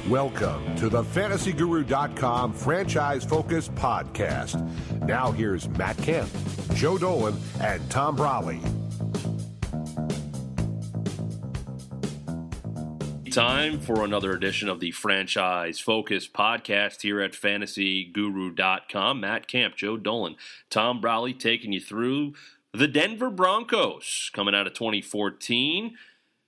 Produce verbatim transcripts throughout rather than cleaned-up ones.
Welcome to the fantasy guru dot com Franchise Focus podcast. Now here's Matt Kemp, Joe Dolan, and Tom Brolley. Time for another edition of the Franchise Focus podcast here at fantasy guru dot com. Matt Kemp, Joe Dolan, Tom Brolley taking you through the Denver Broncos coming out of twenty fourteen.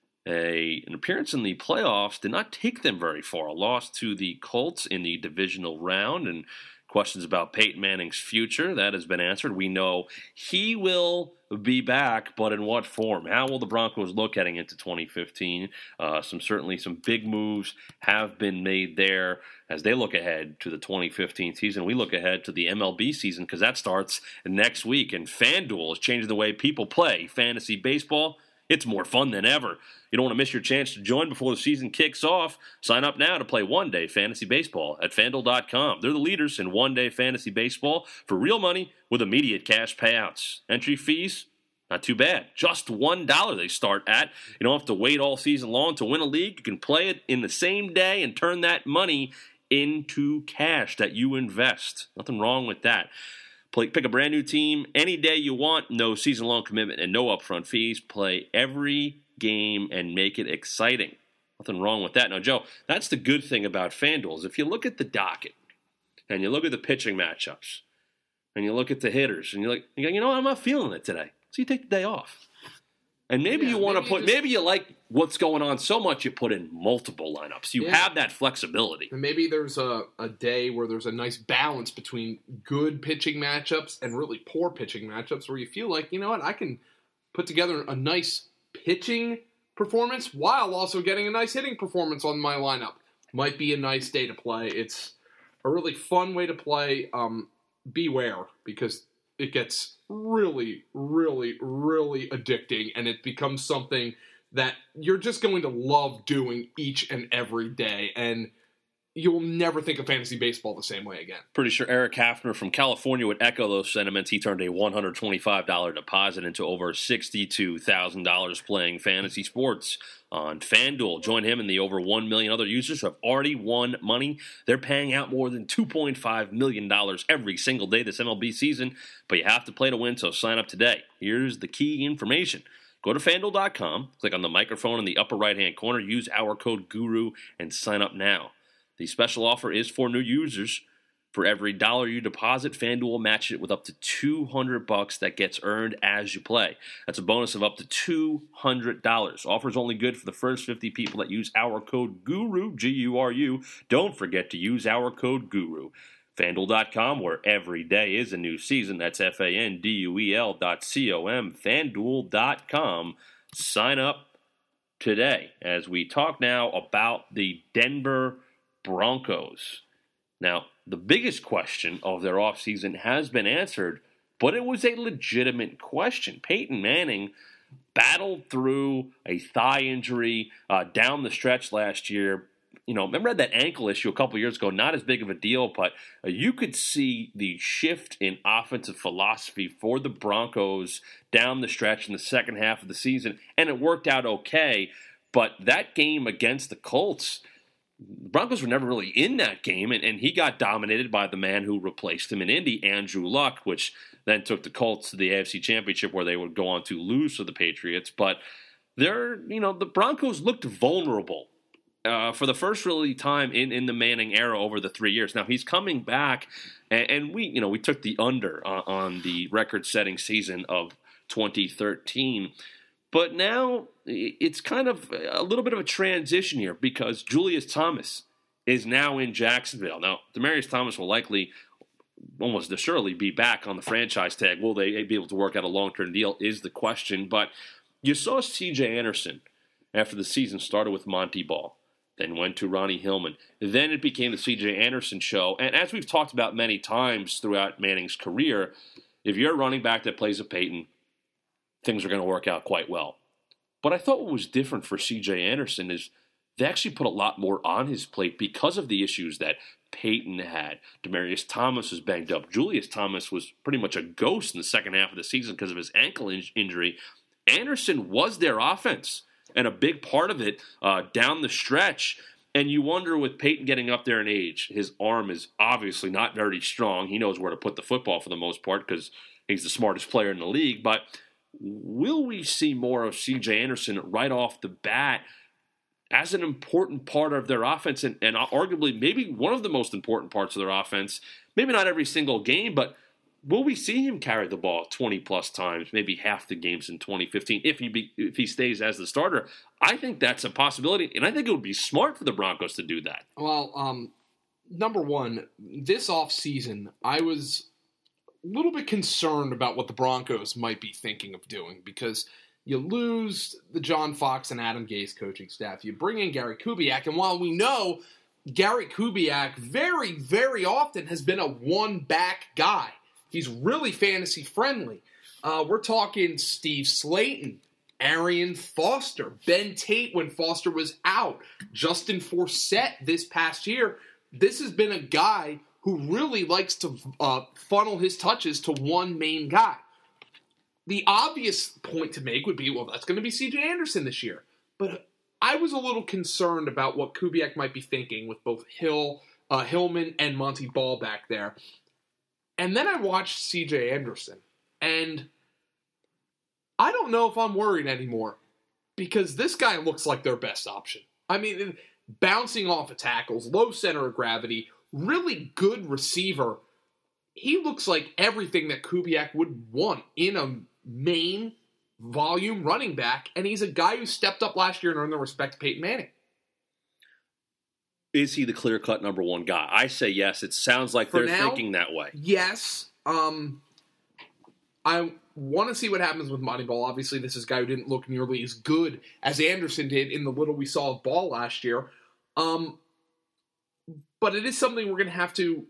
A, an appearance in the playoffs did not take them very far. A loss to the Colts in the divisional round, and questions about Peyton Manning's future, that has been answered. We know he will be back, but in what form? How will the Broncos look heading into twenty fifteen? Uh, some certainly some big moves have been made there as they look ahead to the twenty fifteen season. We look ahead to the M L B season because that starts next week, and FanDuel is changing the way people play fantasy baseball. It's more fun than ever. You don't want to miss your chance to join before the season kicks off. Sign up now to play one-day fantasy baseball at FanDuel dot com. They're the leaders in one-day fantasy baseball for real money with immediate cash payouts. Entry fees, not too bad. Just one dollar they start at. You don't have to wait all season long to win a league. You can play it in the same day and turn that money into cash that you invest. Nothing wrong with that. Play, pick a brand new team any day you want. No season-long commitment and no upfront fees. Play every game and make it exciting. Nothing wrong with that. Now, Joe, that's the good thing about FanDuel is if you look at the docket and you look at the pitching matchups and you look at the hitters and you're like, you go, you know what, I'm not feeling it today. So you take the day off. And maybe yeah, you want to put, just, maybe you like what's going on so much you put in multiple lineups. You yeah. have that flexibility. And maybe there's a, a day where there's a nice balance between good pitching matchups and really poor pitching matchups where you feel like, you know what, I can put together a nice pitching performance while also getting a nice hitting performance on my lineup. Might be a nice day to play. It's a really fun way to play. Um, beware, because it gets really, really, really addicting, and it becomes something that you're just going to love doing each and every day, and you'll never think of fantasy baseball the same way again. Pretty sure Eric Hafner from California would echo those sentiments. He turned a one hundred twenty-five dollars deposit into over sixty-two thousand dollars playing fantasy sports on FanDuel. Join him and the over one million other users who have already won money. They're paying out more than two point five million dollars every single day this M L B season, but you have to play to win, so sign up today. Here's the key information. Go to FanDuel dot com, click on the microphone in the upper right-hand corner, use our code GURU, and sign up now. The special offer is for new users. For every dollar you deposit, FanDuel will match it with up to two hundred bucks that gets earned as you play. That's a bonus of up to two hundred dollars. Offer's only good for the first fifty people that use our code GURU, G U R U. Don't forget to use our code GURU. FanDuel dot com, where every day is a new season. That's F A N D U E L dot C O M. FanDuel dot com. Sign up today as we talk now about the Denver Broncos. Now, the biggest question of their offseason has been answered, but it was a legitimate question. Peyton Manning battled through a thigh injury uh, down the stretch last year. You know, remember that ankle issue a couple years ago, not as big of a deal, but uh, you could see the shift in offensive philosophy for the Broncos down the stretch in the second half of the season, and it worked out okay. But that game against the Colts, the Broncos were never really in that game, and, and he got dominated by the man who replaced him in Indy, Andrew Luck, which then took the Colts to the A F C Championship where they would go on to lose to the Patriots. But they're, you know, the Broncos looked vulnerable uh, for the first really time in, in the Manning era over the three years. Now he's coming back, and, and we, you know, we took the under on, on the record-setting season of twenty thirteen. But now it's kind of a little bit of a transition here because Julius Thomas is now in Jacksonville. Now, Demaryius Thomas will likely, almost assuredly, be back on the franchise tag. Will they be able to work out a long-term deal is the question. But you saw C J Anderson after the season started with Monty Ball, then went to Ronnie Hillman. Then it became the C J Anderson show. And as we've talked about many times throughout Manning's career, if you're a running back that plays a Peyton, things are going to work out quite well. But I thought what was different for C J Anderson is they actually put a lot more on his plate because of the issues that Peyton had. Demaryius Thomas was banged up. Julius Thomas was pretty much a ghost in the second half of the season because of his ankle in- injury. Anderson was their offense and a big part of it uh, down the stretch. And you wonder, with Peyton getting up there in age, his arm is obviously not very strong. He knows where to put the football for the most part because he's the smartest player in the league. But will we see more of C J Anderson right off the bat as an important part of their offense, and, and arguably maybe one of the most important parts of their offense? Maybe not every single game, but will we see him carry the ball twenty-plus times, maybe half the games in twenty fifteen, if he be, if he stays as the starter? I think that's a possibility, and I think it would be smart for the Broncos to do that. Well, um, number one, this offseason, I was a little bit concerned about what the Broncos might be thinking of doing, because you lose the John Fox and Adam Gase coaching staff. You bring in Gary Kubiak, and while we know Gary Kubiak very, very often has been a one-back guy, he's really fantasy-friendly. Uh, we're talking Steve Slayton, Arian Foster, Ben Tate when Foster was out, Justin Forsett this past year. This has been a guy who really likes to uh, funnel his touches to one main guy. The obvious point to make would be, well, that's going to be C J Anderson this year. But I was a little concerned about what Kubiak might be thinking with both Hill, uh, Hillman and Monty Ball back there. And then I watched C J Anderson, and I don't know if I'm worried anymore, because this guy looks like their best option. I mean, bouncing off of tackles, low center of gravity, really good receiver. He looks like everything that Kubiak would want in a main volume running back, and he's a guy who stepped up last year and earned the respect of Peyton Manning. Is he the clear-cut number one guy? I say yes. It sounds like For they're now, thinking that way. Yes. Um, I want to see what happens with Monty Ball. Obviously, this is a guy who didn't look nearly as good as Anderson did in the little we saw of Ball last year. Um, but it is something we're going to have to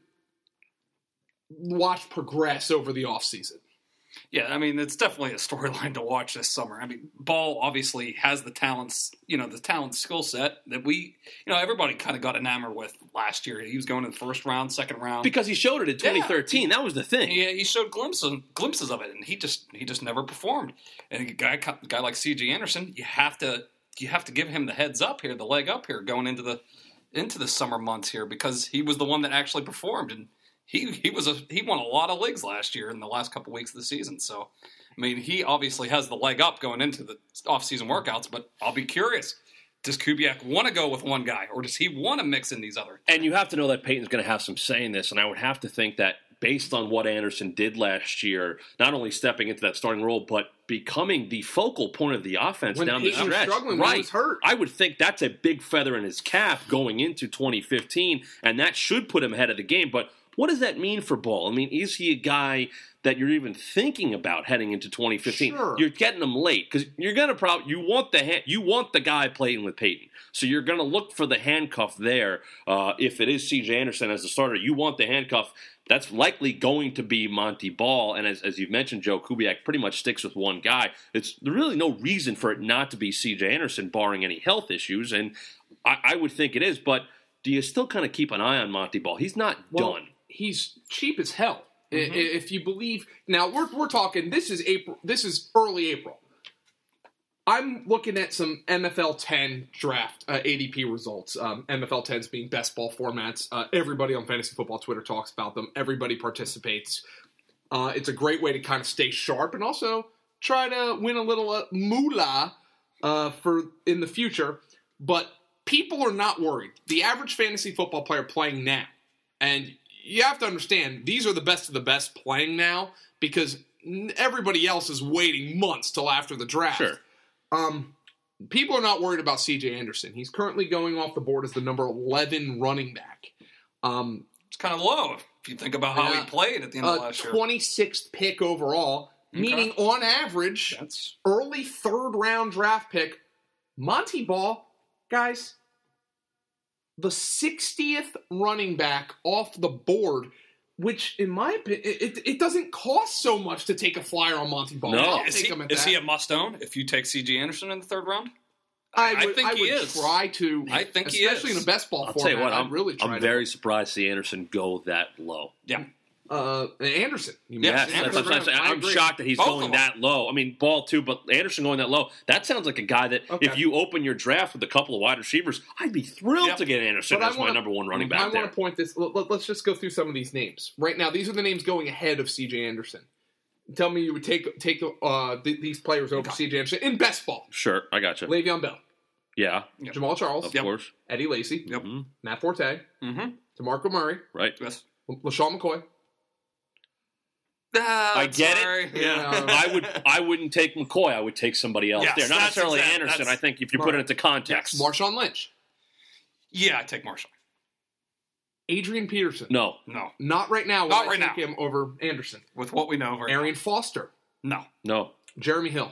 watch progress over the offseason. Yeah, I mean, it's definitely a storyline to watch this summer. I mean, Ball obviously has the talents, you know, the talent skill set that we, you know, everybody kind of got enamored with last year. He was going in the first round, second round. Because he showed it in twenty thirteen. Yeah, that was the thing. Yeah, he showed glimpses glimpses of it, and he just he just never performed. And a guy a guy like C J Anderson, you have to you have to give him the heads up here, the leg up here, going into the into the summer months here, because he was the one that actually performed. And He he was a he won a lot of leagues last year in the last couple weeks of the season. So, I mean, he obviously has the leg up going into the off-season workouts. But I'll be curious: does Kubiak want to go with one guy, or does he want to mix in these other? And you have to know that Peyton's going to have some say in this. And I would have to think that based on what Anderson did last year, not only stepping into that starting role, but becoming the focal point of the offense when down Peyton the stretch. Was struggling right. when he was hurt. I would think that's a big feather in his cap going into twenty fifteen, and that should put him ahead of the game. But what does that mean for Ball? I mean, is he a guy that you're even thinking about heading into twenty fifteen? Sure. You're getting him late because you're gonna probably you want the ha- you want the guy playing with Peyton, so you're gonna look for the handcuff there. Uh, if it is C J Anderson as the starter, you want the handcuff. That's likely going to be Monty Ball, and as as you've mentioned, Joe Kubiak pretty much sticks with one guy. It's there's really no reason for it not to be C J Anderson, barring any health issues, and I, I would think it is. But do you still kind of keep an eye on Monty Ball? He's not well, done. He's cheap as hell. Mm-hmm. If you believe, now we're we're talking. This is April. This is early April. I'm looking at some N F L ten draft uh, A D P results. Um, N F L tens being best ball formats. Uh, everybody on Fantasy Football Twitter talks about them. Everybody participates. Uh, it's a great way to kind of stay sharp and also try to win a little uh, moolah uh, for in the future. But people are not worried. The average fantasy football player playing now, and you have to understand, these are the best of the best playing now because everybody else is waiting months till after the draft. Sure. Um, people are not worried about C J Anderson. He's currently going off the board as the number eleven running back. Um, It's kind of low if you think about how uh, he played at the end uh, of last year. twenty-sixth pick overall, Okay. meaning on average, That's early third round draft pick. Monty Ball, guys, the sixtieth running back off the board, which in my opinion, it, it doesn't cost so much to take a flyer on Monty Ball. No. I'll is take he, him at is that. he a must own if you take C J Anderson in the third round? I, I would, think I he would is. try to. I think he especially is. in a best ball I'll format. tell you what, I'd I'm, really try I'm to. very surprised to see Anderson go that low. Yeah. Uh, and Anderson. You Yes, mentioned that's what I'm Anderson. saying. I I'm agree. shocked that he's Both going of them. that low. I mean, Ball too, but Anderson going that low. That sounds like a guy that Okay. if you open your draft with a couple of wide receivers, I'd be thrilled Yep. to get Anderson But I as wanna- my number one running back I there. want to point this. Let, let- let's just go through some of these names right now. These are the names going ahead of C J Anderson. Tell me you would take take uh, th- these players over C J Anderson in best ball. Sure, I got you. Le'Veon Bell, Yeah, Yep. Jamal Charles, of Yep. course. Eddie Lacy, Yep. Mhm. Matt Forte, Mm-hmm. DeMarco Murray, Right. Yes. LaShawn McCoy. Ah, I get it. sorry. Yeah. I would. I wouldn't take McCoy. I would take somebody else Yes, there. Not that's necessarily exact- Anderson. that's- I think if you put it Right. into context. Marshawn Lynch, Yeah, I take Marshall. Adrian Peterson. No. No. Not right now. Not would I right take now. him over Anderson. With what we know of right Arian Foster, now. No. Jeremy Hill.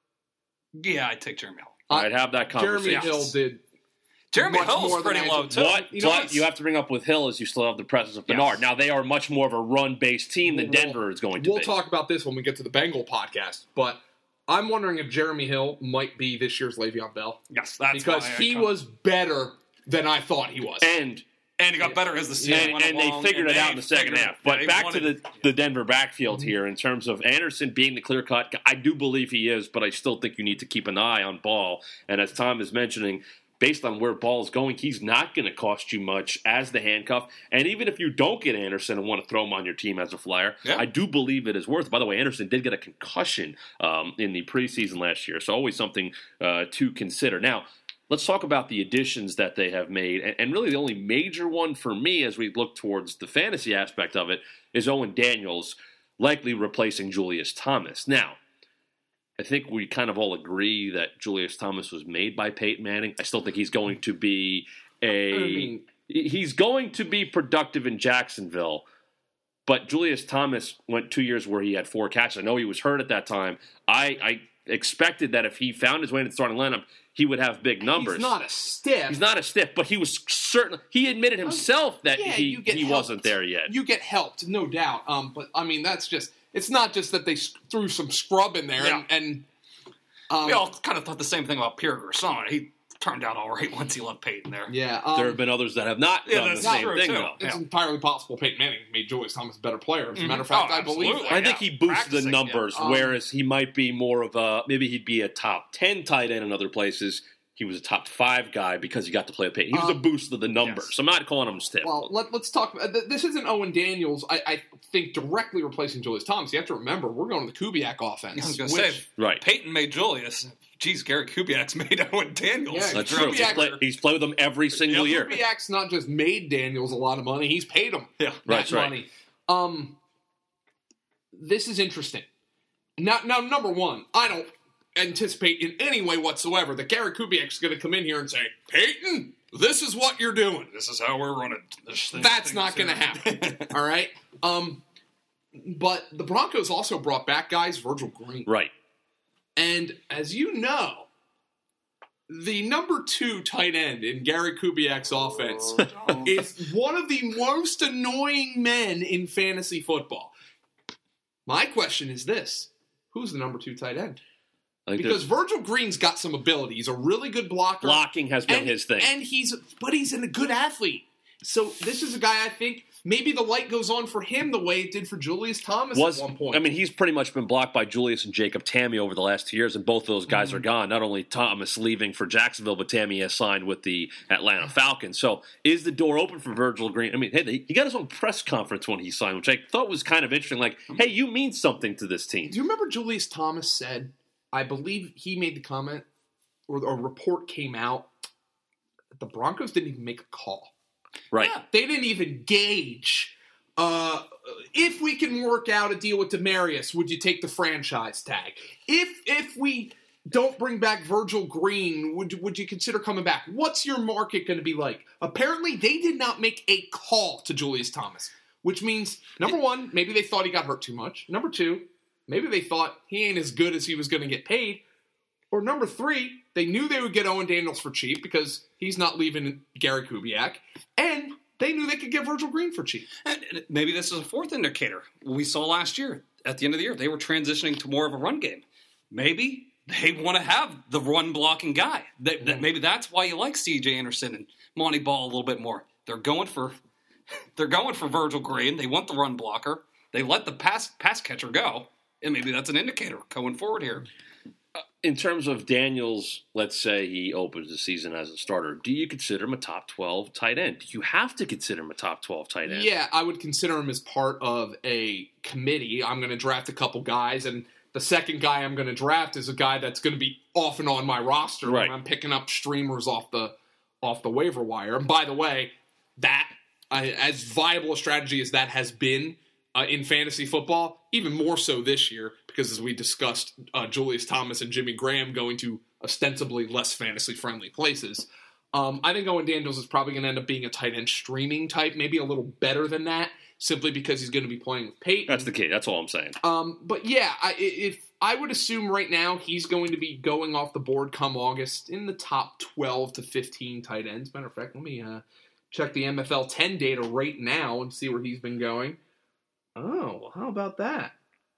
No. Yeah, I'd take Jeremy Hill. Uh, I'd have that Jeremy conversation. Hill did. Jeremy much more Hill's than pretty Andrew. low, too. But, You know but what's- you have to bring up with Hill is you still have the presence of Yes. Bernard. Now they are much more of a run-based team than We'll- Denver is going to We'll be. talk about this when we get to the Bengal podcast, but I'm wondering if Jeremy Hill might be this year's Le'Veon Bell Yes, that's because why I he come- was better than I thought he was. And And he got better as the season and, went and they along, figured and it out they in the second figured- half. But they back wanted- to the, the Denver backfield here in terms of Anderson being the clear-cut guy. I do believe he is, but I still think you need to keep an eye on Ball. And as Tom is mentioning, based on where Ball is going, he's not going to cost you much as the handcuff. And even if you don't get Anderson and want to throw him on your team as a flyer, Yeah. I do believe it is worth. By the way, Anderson did get a concussion um, in the preseason last year, so always something uh, to consider. Now, let's talk about the additions that they have made. And, and really the only major one for me as we look towards the fantasy aspect of it is Owen Daniels likely replacing Julius Thomas. Now, I think we kind of all agree that Julius Thomas was made by Peyton Manning. I still think he's going to be a I mean- he's going to be productive in Jacksonville. But Julius Thomas went two years where he had four catches. I know he was hurt at that time. I, I expected that if he found his way into the starting lineup, he would have big numbers. He's not a stiff. He's not a stiff, but he was certainly. He admitted himself that Yeah, he, you get he helped. wasn't there yet. You get helped, no doubt. Um, but I mean, that's just. It's not just that they s- threw some scrub in there Yeah. and. and um, We all kind of thought the same thing about Pierre Garçon. He turned out all right once he left Peyton there. yeah, um, there have been others that have not Yeah, done the that's same true, thing, too. though. It's Yeah. entirely possible Peyton Manning made Julius Thomas a better player. As a matter of Mhm. fact, Oh, I believe absolutely. that. I think Yeah, he boosted the practicing, numbers, yeah. Um, whereas he might be more of a maybe he'd be a top ten tight end in other places. He was a top five guy because he got to play with Peyton. He was Um, a boost of the numbers. yes. I'm not calling him stiff. Well, let, let's talk. Uh, th- this isn't Owen Daniels. I, I think directly replacing Julius Thomas. You have to remember we're going to the Kubiak offense. I was going to which- say, Right. Peyton made Julius. Geez, Gary Kubiak's made Owen Daniels. Yeah, That's Kubiak- true. He's, play, he's played with them every single Yeah, year. Kubiak's not just made Daniels a lot of money; he's paid him Yeah. that That's right. money. Um, this is interesting. Now, now, number one, I don't anticipate in any way whatsoever that Gary Kubiak's going to come in here and say, "Peyton, this is what you're doing." This is how we're running this thing. That's not going to happen. All right. Um, but the Broncos also brought back guys, Virgil Green, Right. and as you know, the number two tight end in Gary Kubiak's offense is one of the most annoying men in fantasy football. My question is this: who's the number two tight end? I think Because there's- Virgil Green's got some ability. He's a really good blocker. blocking has been and, his thing. And he's but he's a good athlete. So this is a guy I think maybe the light goes on for him the way it did for Julius Thomas was at one point. I mean, he's pretty much been blocked by Julius and Jacob Tammy over the last two years, and both of those guys Mm-hmm. are gone. Not only Thomas leaving for Jacksonville, but Tammy has signed with the Atlanta Falcons. So is the door open for Virgil Green? I mean, hey, he got his own press conference when he signed, which I thought was kind of interesting. Like, hey, you mean something to this team. Do you remember Julius Thomas said, I believe he made the comment, or a report came out, that the Broncos didn't even make a call. Right. Yeah. They didn't even gauge, uh, if we can work out a deal with Demaryius, would you take the franchise tag? If if we don't bring back Virgil Green, would, would you consider coming back? What's your market going to be like? Apparently, they did not make a call to Julius Thomas, which means, number one, maybe they thought he got hurt too much. Number two, maybe they thought he ain't as good as he was going to get paid. Or number three, they knew they would get Owen Daniels for cheap because he's not leaving Gary Kubiak. And they knew they could get Virgil Green for cheap. And maybe this is a fourth indicator. We saw last year, at the end of the year, they were transitioning to more of a run game. Maybe they want to have the run blocking guy. They, that, maybe that's why you like C J Anderson and Monty Ball a little bit more. They're going for they're going for Virgil Green. They want the run blocker. They let the pass pass catcher go, and maybe that's an indicator going forward here. In terms of Daniels, let's say he opens the season as a starter, do you consider him a top twelve tight end? Do you have to consider him a top twelve tight end? Yeah, I would consider him as part of a committee. I'm going to draft a couple guys, and the second guy I'm going to draft is a guy that's going to be off and on my roster right. when I'm picking up streamers off the off the waiver wire. And by the way, that uh, as viable a strategy as that has been uh, in fantasy football, even more so this year, because as we discussed, uh, Julius Thomas and Jimmy Graham going to ostensibly less fantasy-friendly places. Um, I think Owen Daniels is probably going to end up being a tight end streaming type, maybe a little better than that, simply because he's going to be playing with Peyton. That's the key. That's all I'm saying. Um, but yeah, I, if I would assume right now he's going to be going off the board come August in the top twelve to fifteen tight ends. Matter of fact, let me uh, check the M F L ten data right now and see where he's been going. Oh, well, how about that?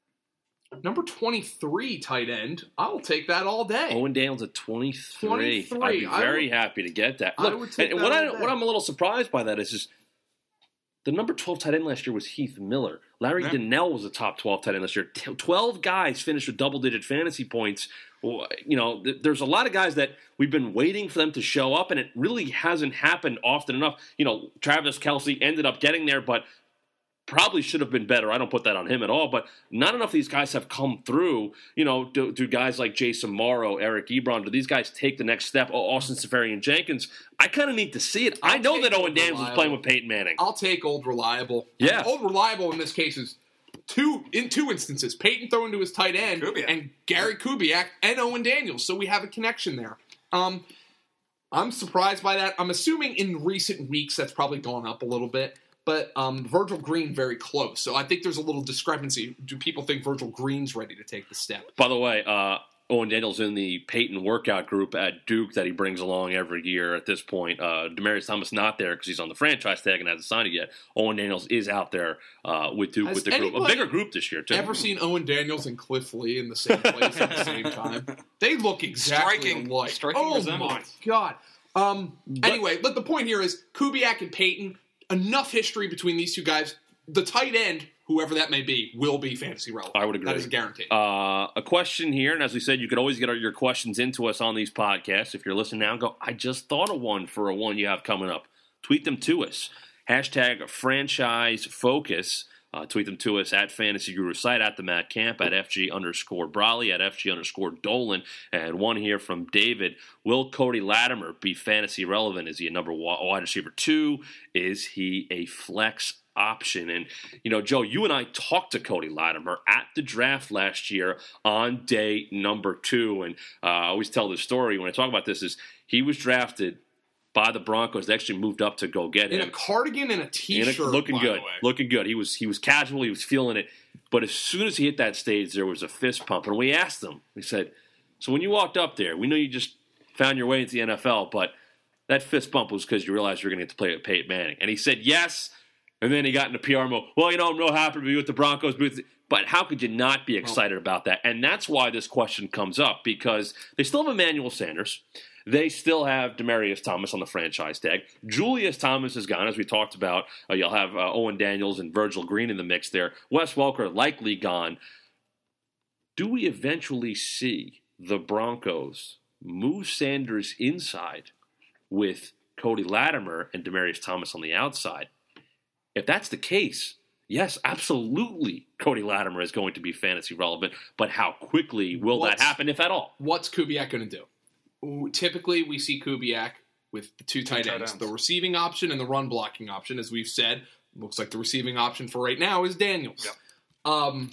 Number twenty-three tight end. I'll take that all day. Owen Daniels at twenty-three. twenty-three. I'd be very would, happy to get that. I Look, would take and that what, all I, day. what I'm a little surprised by that is just the number twelve tight end last year was Heath Miller. Larry Yeah. Donnell was a top twelve tight end last year. T- twelve guys finished with double-digit fantasy points. Well, you know, th- there's a lot of guys that we've been waiting for them to show up, and it really hasn't happened often enough. You know, Travis Kelce ended up getting there, but probably should have been better. I don't put that on him at all, but not enough of these guys have come through. You know, do, do guys like Jason Morrow, Eric Ebron, do these guys take the next step? Oh, Austin Seferian Jenkins. I kind of need to see it. I'll I know take that Owen old Daniels is reliable. playing with Peyton Manning. I'll take old reliable. Yeah. And old reliable in this case is two in two instances. Peyton throwing to his tight end Kubiak. and Gary Kubiak and Owen Daniels. So we have a connection there. Um, I'm surprised by that. I'm assuming in recent weeks that's probably gone up a little bit. But um, Virgil Green very close. So I think there's a little discrepancy. Do people think Virgil Green's ready to take the step? By the way, uh, Owen Daniels in the Peyton workout group at Duke that he brings along every year at this point. Uh, Demaryius Thomas not there because he's on the franchise tag and hasn't signed it yet. Owen Daniels is out there uh, with Duke Has with the group. A anybody bigger group this year, too. Ever seen Owen Daniels and Cliff Lee in the same place at the same time? They look exactly Striking- alike. striking oh my resemblance. god. Um, But- anyway, but the point here is Kubiak and Peyton. Enough history between these two guys. The tight end, whoever that may be, will be fantasy relevant. I would agree. That is a guarantee. Uh, a question here, and as we said, you could always get your questions into us on these podcasts. If you're listening now, go, I just thought of one for a one you have coming up. Tweet them to us. Hashtag franchise focus. Uh, tweet them to us at Fantasy Guru site, at the Matt Camp, at F G underscore Brawley, at F G underscore Dolan. And one here from David. Will Cody Latimer be fantasy relevant? Is he a number one, wide receiver two? Is he a flex option? And, you know, Joe, you and I talked to Cody Latimer at the draft last year on day number two. And uh, I always tell this story when I talk about this is he was drafted by the Broncos. They actually moved up to go get him. In a cardigan and a In a- t-shirt, looking by good, the way. looking good. He was he was casual. He was feeling it. But as soon as he hit that stage, there was a fist pump. And we asked him. We said, "So when you walked up there, we know you just found your way into the N F L, but that fist bump was because you realized you were going to get to play with Peyton Manning." And he said, "Yes." And then he got into P R mode. Well, you know, I'm real happy to be with the Broncos. But how could you not be excited about that? And that's why this question comes up, because they still have Emmanuel Sanders. They still have Demaryius Thomas on the franchise tag. Julius Thomas is gone, as we talked about. Uh, you'll have uh, Owen Daniels and Virgil Green in the mix there. Wes Welker likely gone. Do we eventually see the Broncos move Sanders inside with Cody Latimer and Demaryius Thomas on the outside? If that's the case, yes, absolutely, Cody Latimer is going to be fantasy relevant. But how quickly will What's- that happen, if at all? What's Kubiak going to do? Ooh, typically, we see Kubiak with the two tight tight ends, ends. the receiving option and the run blocking option. As we've said, looks like the receiving option for right now is Daniels. Yep. Um,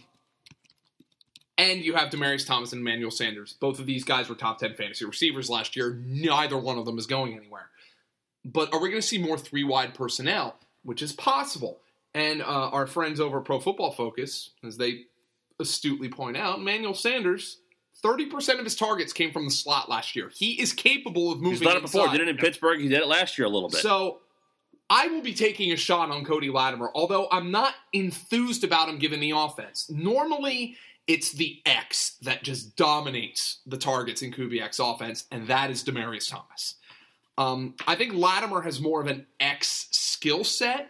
and you have Demaryius Thomas and Emmanuel Sanders. Both of these guys were top ten fantasy receivers last year. Neither one of them is going anywhere. But are we going to see more three-wide personnel? Which is possible. And uh, our friends over at Pro Football Focus, as they astutely point out, Emmanuel Sanders, thirty percent of his targets came from the slot last year. He is capable of moving He's done it before. inside. Did it in Pittsburgh. He did it last year a little bit. So I will be taking a shot on Cody Latimer, although I'm not enthused about him given the offense. Normally, it's the X that just dominates the targets in Kubiak's offense, and that is Demaryius Thomas. Um, I think Latimer has more of an X skill set,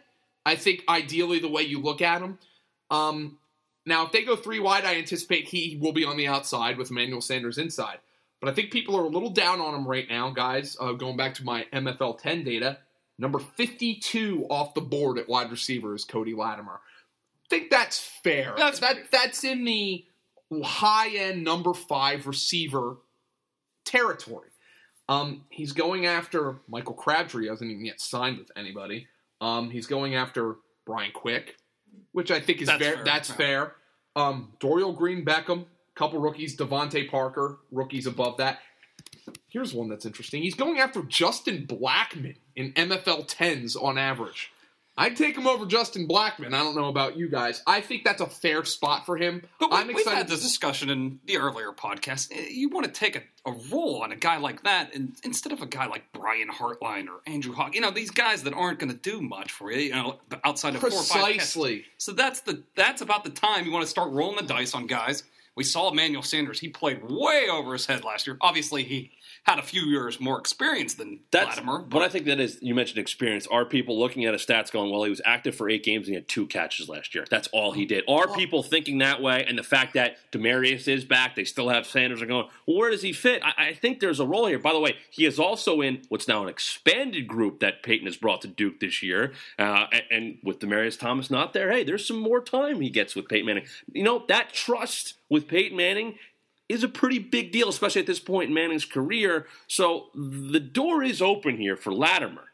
I think ideally the way you look at him. Um, now, if they go three wide, I anticipate he will be on the outside with Emmanuel Sanders inside. But I think people are a little down on him right now, guys. Uh, going back to my M F L ten data, number fifty-two off the board at wide receiver is Cody Latimer. I think that's fair. That's that That's in the high-end number five receiver territory. Um, he's going after Michael Crabtree. He hasn't even yet signed with anybody. Um, he's going after Brian Quick, which I think is That's fair. fair. That's Yeah. fair. Um, Dorial Green Beckham, couple rookies. Devontae Parker, rookies above that. Here's one that's interesting. He's going after Justin Blackmon in M F L tens on average. I'd take him over Justin Blackmon. I don't know about you guys. I think that's a fair spot for him. But we, I'm we've excited. had this discussion in the earlier podcast. You want to take a, a role on a guy like that and, instead of a guy like Brian Hartline or Andrew Hawk. You know, these guys that aren't going to do much for you, you know, outside of four or five catches. Precisely. So that's the that's about the time you want to start rolling the dice on guys. We saw Emmanuel Sanders. He played way over his head last year. Obviously, he had a few years more experience than That's Latimer. but I think that is, you mentioned experience. Are people looking at his stats going, well, he was active for eight games and he had two catches last year. That's all he did. Are people thinking that way? And the fact that Demaryius is back, they still have Sanders are going, well, where does he fit? I, I think there's a role here. By the way, he is also in what's now an expanded group that Peyton has brought to Duke this year. Uh, and, and with Demaryius Thomas not there, hey, there's some more time he gets with Peyton Manning. You know, that trust with Peyton Manning is a pretty big deal, especially at this point in Manning's career. So the door is open here for Latimer.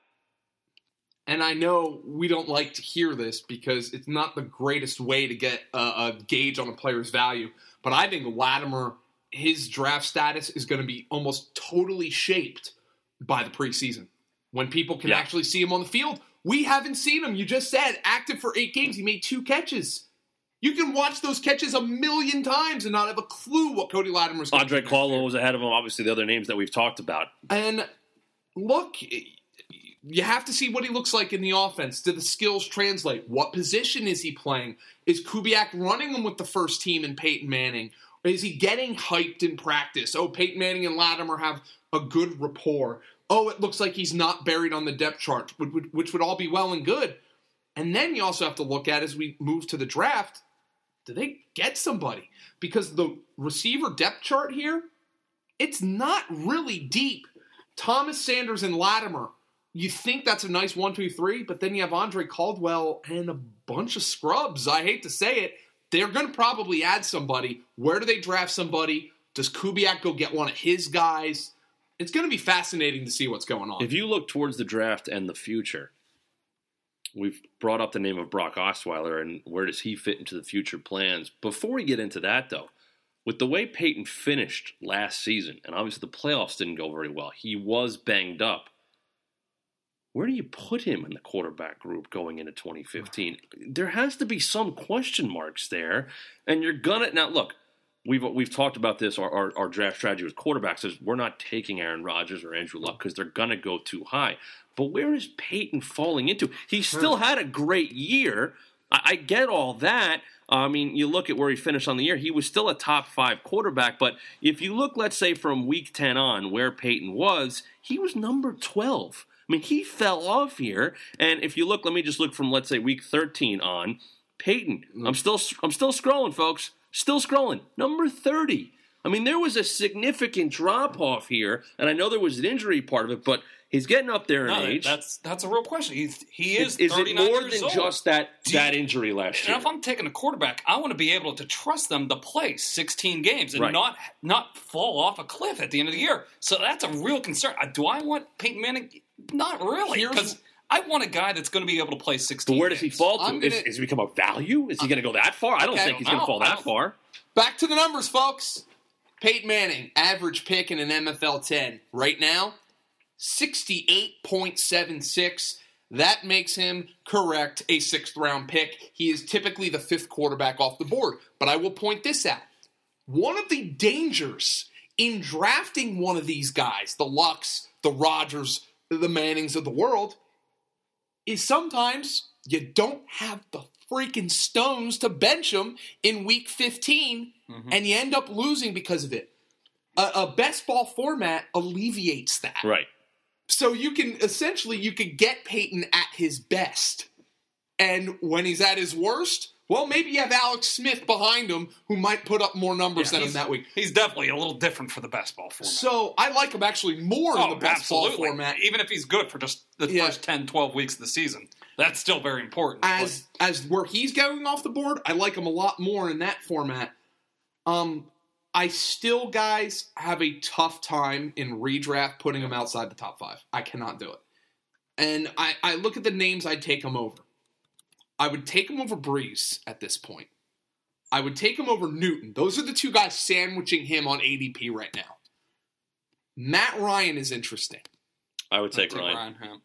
And I know we don't like to hear this because it's not the greatest way to get a, a gauge on a player's value. But I think Latimer, his draft status is going to be almost totally shaped by the preseason. When people can Yeah. actually see him on the field. We haven't seen him. You just said active for eight games. He made two catches. You can watch those catches a million times and not have a clue what Cody Latimer's going to do. Andre Caldwell was ahead of him, obviously the other names that we've talked about. And look, you have to see what he looks like in the offense. Do the skills translate? What position is he playing? Is Kubiak running him with the first team and Peyton Manning? Or is he getting hyped in practice? Oh, Peyton Manning and Latimer have a good rapport. Oh, it looks like he's not buried on the depth chart, which would all be well and good. And then you also have to look at, as we move to the draft, do they get somebody? Because the receiver depth chart here, it's not really deep. Thomas, Sanders, and Latimer, you think that's a nice one, two, three, but then you have Andre Caldwell and a bunch of scrubs. I hate to say it. They're going to probably add somebody. Where do they draft somebody? Does Kubiak go get one of his guys? It's going to be fascinating to see what's going on. If you look towards the draft and the future, we've brought up the name of Brock Osweiler and where does he fit into the future plans. Before we get into that, though, with the way Peyton finished last season, and obviously the playoffs didn't go very well, he was banged up. Where do you put him in the quarterback group going into twenty fifteen? There has to be some question marks there, and you're gonna now look. We've we've talked about this. Our, our, our draft strategy with quarterbacks is we're not taking Aaron Rodgers or Andrew Luck because they're gonna go too high. But where is Peyton falling into? He still had a great year. I, I get all that. I mean, you look at where he finished on the year. He was still a top five quarterback. But if you look, let's say, from week ten on, where Peyton was, he was number twelve. I mean, he fell off here. And if you look, let me just look from, let's say, week thirteen on. Peyton, I'm still I'm still scrolling, folks. Still scrolling. Number thirty. I mean, there was a significant drop-off here, and I know there was an injury part of it, but he's getting up there in No, age. That's that's a real question. He's, he is Is it thirty-nine more years than old. just that, Do that you- injury last And year? if I'm taking a quarterback, I want to be able to trust them to play sixteen games and Right. not not fall off a cliff at the end of the year. So that's a real concern. Uh, Do I want Peyton Manning? Not really, Here's- because I want a guy that's going to be able to play sixteen. But where does he games. fall to? I'm gonna- is, is he become a value? Is he going to go that far? I don't Okay, think he's I going to don't- fall I that don't- far. Back to the numbers, folks. Peyton Manning, average pick in an M F L ten. Right now, sixty-eight point seven six. That makes him, correct, a sixth-round pick. He is typically the fifth quarterback off the board. But I will point this out. One of the dangers in drafting one of these guys, the Lucks, the Rodgers, the Mannings of the world, is sometimes you don't have the freaking stones to bench them in week fifteen, Mm-hmm. and you end up losing because of it. A, a best ball format alleviates that. Right. So you can, essentially, you could get Peyton at his best. And when he's at his worst, well, maybe you have Alex Smith behind him who might put up more numbers Yeah, than him he's- that week. He's definitely a little different for the best ball format. So I like him actually more in Oh, the best absolutely. ball format. Even if he's good for just the Yeah. first ten, twelve weeks of the season. That's still very important. As as where he's going off the board, I like him a lot more in that format. Um, I still, guys, have a tough time in redraft putting him outside the top five. I cannot do it. And I, I look at the names I'd take him over. I would take him over Breeze at this point. I would take him over Newton. Those are the two guys sandwiching him on A D P right now. Matt Ryan is interesting. I would take, Take Ryan. Ryan, yeah.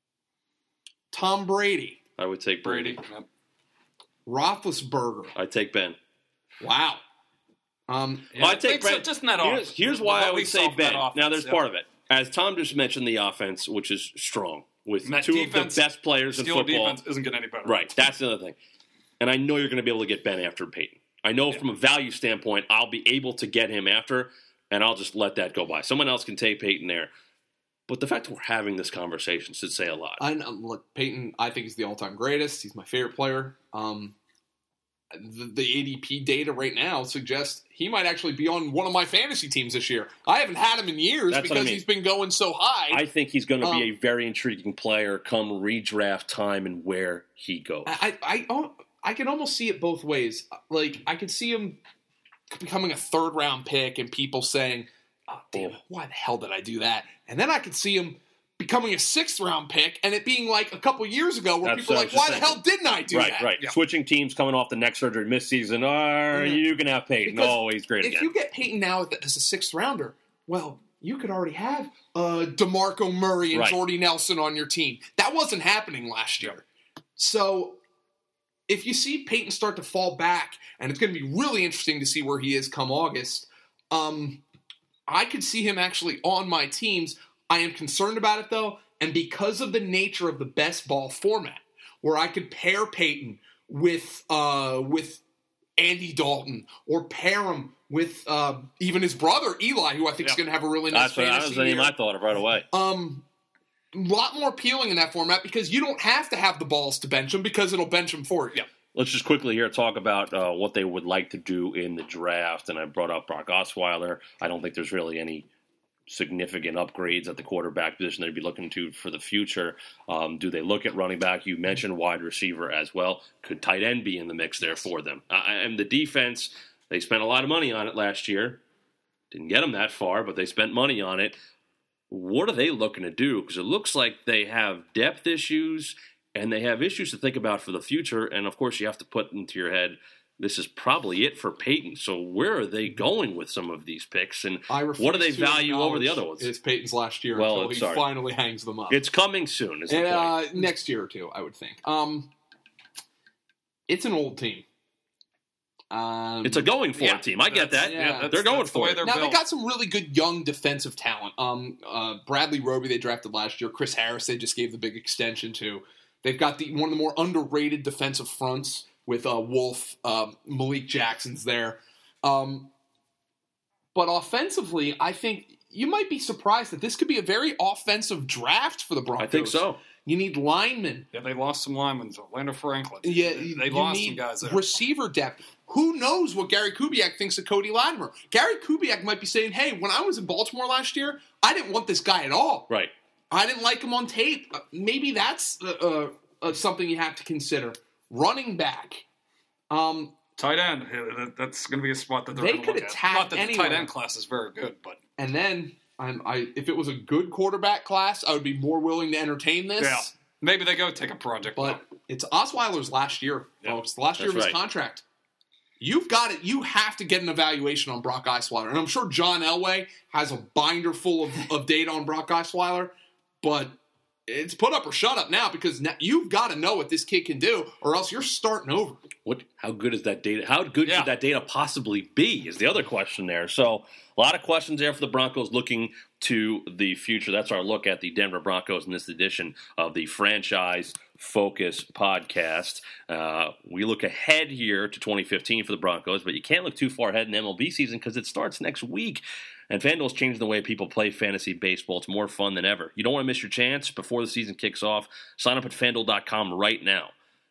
Tom Brady. I would take Brady. Brady. Yep. Roethlisberger. I'd take Ben. Wow. Um, Well, I'd take Think so, Ben. just in that Here's, offense. here's The why I way we would say solve that Ben. offense, Now, there's yeah. part of it. As Tom just mentioned, the offense, which is strong, with And that two defense- of the best players in Steeler football. defense isn't getting any better. Right, that's the other thing. And I know you're going to be able to get Ben after Peyton. I know from a value standpoint, I'll be able to get him after, and I'll just let that go by. Someone else can take Peyton there. But the fact that we're having this conversation should say a lot. I know, look, Peyton, I think he's the all-time greatest. He's my favorite player. Um, the, the A D P data right now suggests he might actually be on one of my fantasy teams this year. I haven't had him in years That's what I because mean. he's been going so high. I think he's going to Um, be a very intriguing player come redraft time and where he goes. I, I, I, I can almost see it both ways. Like, I could see him becoming a third-round pick and people saying, oh, damn, why the hell did I do that? And then I could see him becoming a sixth-round pick and it being like a couple years ago where That's people are what like, I was why the just hell didn't I do right, that? right. Yeah. Switching teams coming off the neck surgery mid-season. Are Yeah. you can have Peyton. Because Oh, he's great If again. you get Peyton now as a sixth rounder, well, you could already have uh, DeMarco Murray and Right. Jordy Nelson on your team. That wasn't happening last year. So if you see Peyton start to fall back, and it's going to be really interesting to see where he is come August, um, I could see him actually on my teams. I am concerned about it, though, and because of the nature of the best ball format, where I could pair Peyton with uh, with Andy Dalton, or pair him with uh, even his brother Eli, who I think is Yeah. going to have a really nice That's what, that fantasy was the name year. I thought of right away. Um, a lot more appealing in that format because you don't have to have the balls to bench him because it'll bench him for you. Yeah. Let's just quickly here talk about uh, what they would like to do in the draft. And I brought up Brock Osweiler. I don't think there's really any significant upgrades at the quarterback position they'd be looking to for the future. Um, do they look at running back? You mentioned wide receiver as well. Could tight end be in the mix there for them? Uh, and the defense, they spent a lot of money on it last year. Didn't get them that far, but they spent money on it. What are they looking to do? Because it looks like they have depth issues and they have issues to think about for the future. And, of course, you have to put into your head, this is probably it for Peyton. So where are they going with some of these picks? And I refuse what do they to value over the acknowledge other ones? It's Peyton's last year Well, until he sorry. finally hangs them up. It's coming soon, is the And, point. uh, next year or two, I would think. Um, it's an old team. Um, It's a going for yeah, team. I get that. yeah, Yeah, that's- they're going that's the for way it. they're now they built. got some really good young defensive talent. Um, uh, Bradley Roby they drafted last year. Chris Harris they just gave the big extension to. They've got the one of the more underrated defensive fronts with uh, Wolf, um, Malik Jackson's there. Um, but offensively, I think you might be surprised that this could be a very offensive draft for the Broncos. I think so. You need linemen. Yeah, they lost some linemen. Orlando Franklin. Yeah, they, they you lost need some guys there. receiver depth. Who knows what Gary Kubiak thinks of Cody Latimer? Gary Kubiak might be saying, "Hey, when I was in Baltimore last year, I didn't want this guy at all. Right. I didn't like him on tape." Uh, maybe that's uh, uh, uh, something you have to consider. Running back. Um, Tight end. yeah, that- That's going to be a spot that they're They gonna could look at. attack Not that the anywhere. tight end class is very good, but and then, I'm, I if it was a good quarterback class, I would be more willing to entertain this. yeah, maybe they go take a project. But it's Osweiler's last year, Yeah. folks. The last year That's of his right. contract. You've got it. You have to get an evaluation on Brock Osweiler. And I'm sure John Elway has a binder full of, of data on Brock Osweiler, but it's put up or shut up now because now you've got to know what this kid can do or else you're starting over. What? How good is that data? How good Yeah. should that data possibly be? Is the other question there. So a lot of questions there for the Broncos looking to the future. That's our look at the Denver Broncos in this edition of the Franchise Focus podcast. Uh, we look ahead here to twenty fifteen for the Broncos, but you can't look too far ahead in M L B season because it starts next week. And FanDuel's changing the way people play fantasy baseball. It's more fun than ever. You don't want to miss your chance before the season kicks off. Sign up at FanDuel dot com right now.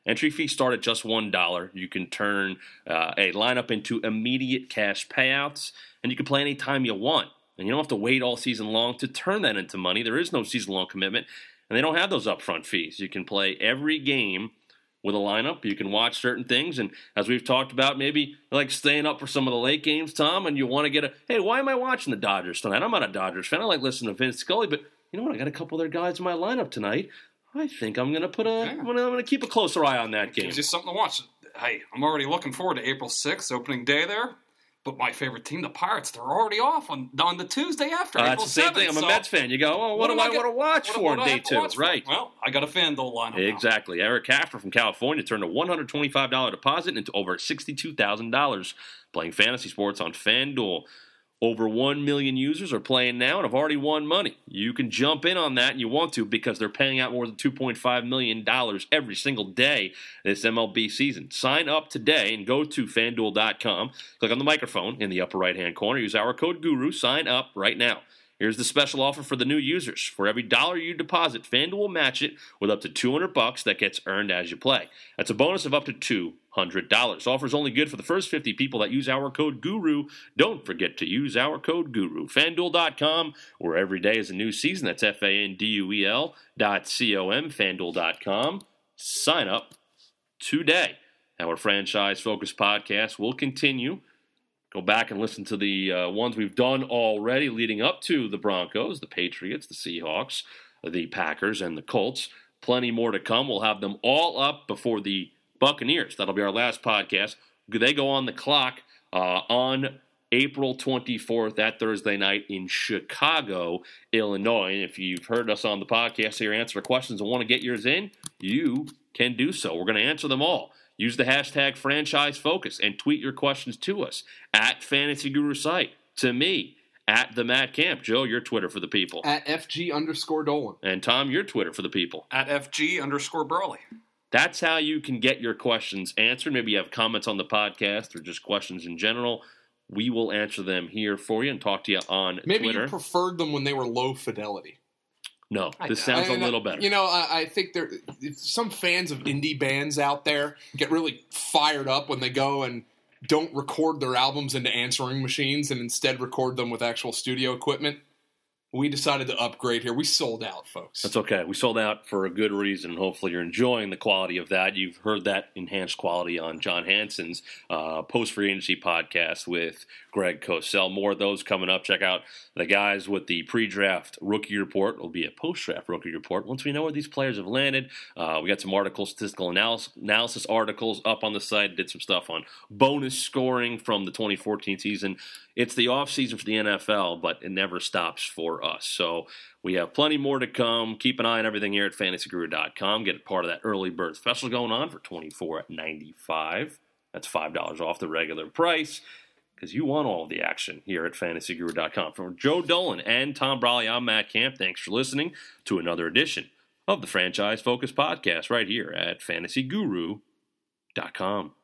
Entry fees start at just one dollar. You can turn uh, a lineup into immediate cash payouts, and you can play anytime you want. And you don't have to wait all season long to turn that into money. There is no season-long commitment, and they don't have those upfront fees. You can play every game with a lineup. You can watch certain things, and as we've talked about, maybe you like staying up for some of the late games, Tom, and you want to get a, hey, why am I watching the Dodgers tonight? I'm not a Dodgers fan. I like listening to Vince Scully, but you know what? I got a couple other guys in my lineup tonight. I think I'm going to put a, yeah. I'm going to keep a closer eye on that game. Gives you something to watch. Hey, I'm already looking forward to April sixth, opening day there. But my favorite team, the Pirates, they're already off on, on the Tuesday after. Uh, April that's the same seventh, thing. I'm so a Mets fan. You go, oh, what, what do I, I want to watch what, for what in day two? Right. Well, I got a FanDuel lineup. Exactly. Now. Eric Kaffer from California turned a one hundred twenty-five dollars deposit into over sixty-two thousand dollars playing fantasy sports on FanDuel. Over one million users are playing now and have already won money. You can jump in on that and you want to because they're paying out more than two point five million dollars every single day this M L B season. Sign up today and go to FanDuel dot com. Click on the microphone in the upper right-hand corner. Use our code GURU. Sign up right now. Here's the special offer for the new users. For every dollar you deposit, FanDuel will match it with up to two hundred bucks that gets earned as you play. That's a bonus of up to two hundred dollars. Offer is only good for the first fifty people that use our code GURU. Don't forget to use our code GURU. FanDuel dot com, where every day is a new season. That's F A N D U E L dot C O M, FanDuel dot com. Sign up today. Our franchise-focused podcast will continue. Go back and listen to the uh, ones we've done already leading up to the Broncos, the Patriots, the Seahawks, the Packers, and the Colts. Plenty more to come. We'll have them all up before the Buccaneers. That'll be our last podcast. They go on the clock uh, on April twenty-fourth, that Thursday night in Chicago, Illinois. And if you've heard us on the podcast here answer questions and want to get yours in, you can do so. We're going to answer them all. Use the hashtag FranchiseFocus and tweet your questions to us at Fantasy Guru Site, to me, at the Matt Camp. Joe, your Twitter for the people. At F G underscore Dolan. And Tom, your Twitter for the people. At F G underscore Burley. That's how you can get your questions answered. Maybe you have comments on the podcast or just questions in general. We will answer them here for you and talk to you on Maybe Twitter. Maybe you preferred them when they were low fidelity. No, this sounds I, a little better. You know, I, I think there some fans of indie bands out there get really fired up when they go and don't record their albums into answering machines and instead record them with actual studio equipment. We decided to upgrade here. We sold out, folks. That's okay. We sold out for a good reason. Hopefully you're enjoying the quality of that. You've heard that enhanced quality on John Hansen's uh, post-free agency podcast with Greg Cosell. More of those coming up. Check out the guys with the pre-draft rookie report. It'll be a post-draft rookie report once we know where these players have landed. Uh, we got some articles, statistical analysis, analysis articles up on the site. Did some stuff on bonus scoring from the twenty fourteen season. It's the offseason for the N F L, but it never stops for us. So we have plenty more to come. Keep an eye on everything here at Fantasy Guru dot com. Get part of that early bird special going on for twenty-four ninety-five. That's five dollars off the regular price because you want all of the action here at Fantasy Guru dot com. From Joe Dolan and Tom Brawley, I'm Matt Camp. Thanks for listening to another edition of the Franchise Focus Podcast right here at Fantasy Guru dot com.